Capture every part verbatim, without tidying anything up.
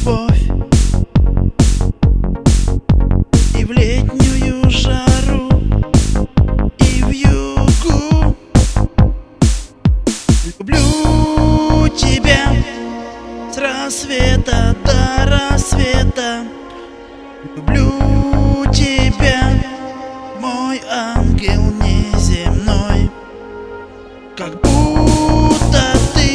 любовь и в летнюю жару, и в югу. Люблю тебя с рассвета до рассвета. Люблю тебя, мой ангел неземной. Как будто ты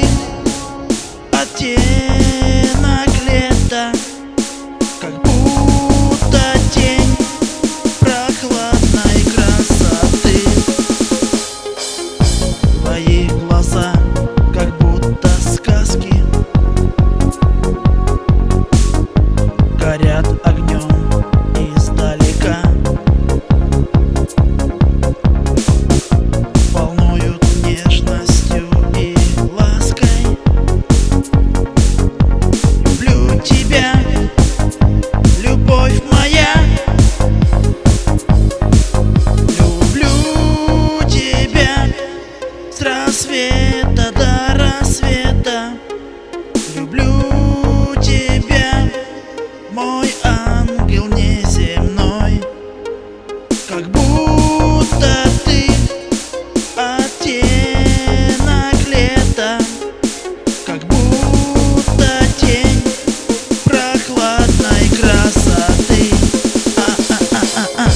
оттенок лета, как будто тень прохладной красоты. Твои глаза как будто сказки, горят огнем издалека, волнуют нежностью и лаской. Люблю тебя, любовь моя. Люблю тебя с рассвета до рассвета. Люблю тебя, мой ангел неземной. Как будто ты оттенок лета, как будто тень прохладной красоты. А-а-а-а-а.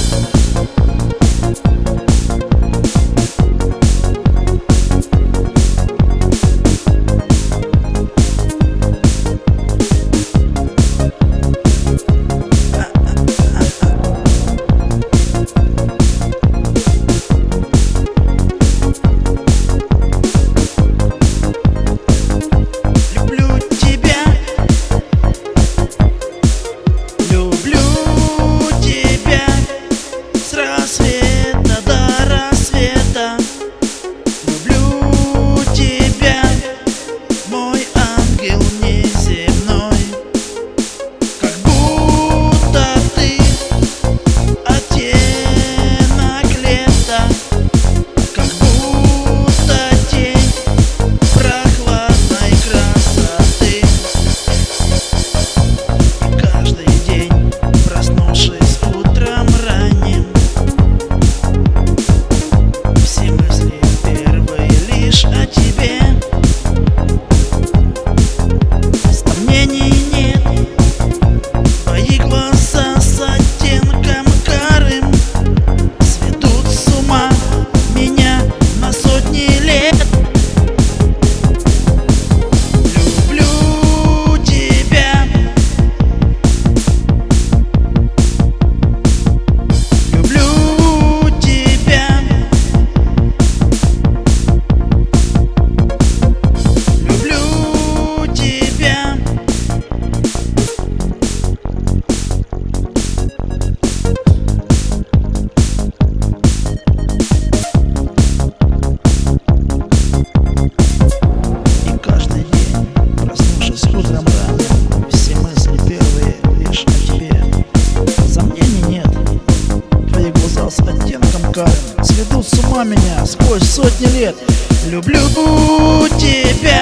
Сведут с ума меня сквозь сотни лет. Люблю тебя.